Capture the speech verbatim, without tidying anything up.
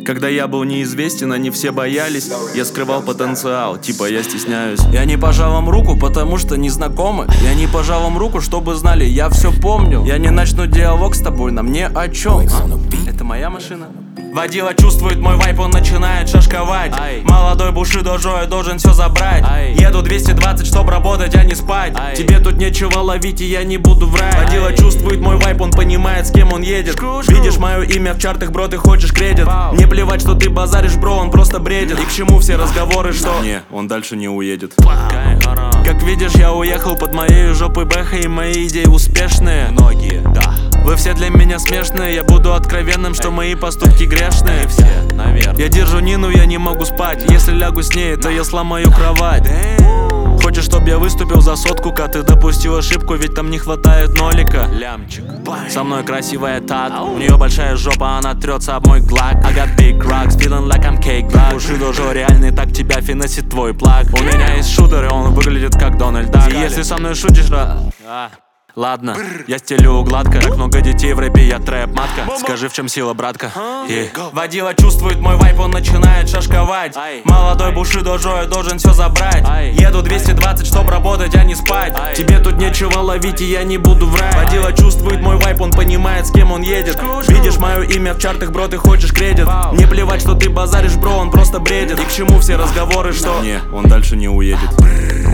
Когда я был неизвестен, они все боялись. Я скрывал потенциал, типа я стесняюсь. Я не пожал вам руку, потому что не знакомы. Я не пожал вам руку, чтобы знали, я все помню. Я не начну диалог с тобой, нам не о чем. а? Это моя машина. Водила чувствует мой вайп, он начинает шашковать. Ай. Молодой Бушидо Джо, я должен все забрать. Ай. Еду двести двадцать, чтоб работать, а не спать. Ай. Тебе тут нечего ловить, и я не буду врать. Водила чувствует мой вайп, он понимает, с кем он едет. Шку, шку. Видишь мое имя в чартах, бро, ты хочешь кредит. Вау. Мне плевать, что ты базаришь, бро, он просто бредит. И к чему все разговоры, что... Не, он дальше не уедет. Как видишь, я уехал под моей жопой бэха, и мои идеи успешные. Многие, да. Вы все для меня смешные, я буду откровенным, что мои поступки грешные. Все, наверное. Я держу Нину, я не могу спать. Если лягу с ней, то я сломаю кровать. Хочешь, чтоб я выступил за сотку, ка ты допустил ошибку, ведь там не хватает нолика. Лямчик. Со мной красивая тат, у нее большая жопа, она трется об мой глак. I got big rocks, feeling like I'm cake black. Бушидо Джо реальный, так тебя финансит твой плаг. У меня есть шутер, и он выглядит как Дональд Дак. И если со мной шутишь, ра... Ладно, я стелю гладко. Так много детей в рэпе, я трэп-матка. Скажи, в чем сила, братка? yeah. Водила чувствует мой вайп, он начинает шашковать. Молодой Бушидо Джо, я должен все забрать. Еду двести двадцать, чтоб работать, а не спать. Тебе тут нечего ловить, и я не буду врать. Водила чувствует мой вайп, он понимает, с кем он едет. Видишь мое имя в чартах, бро, ты хочешь кредит. Мне плевать, что ты базаришь, бро, он просто бредит. И к чему все разговоры, что... Не, он дальше не уедет.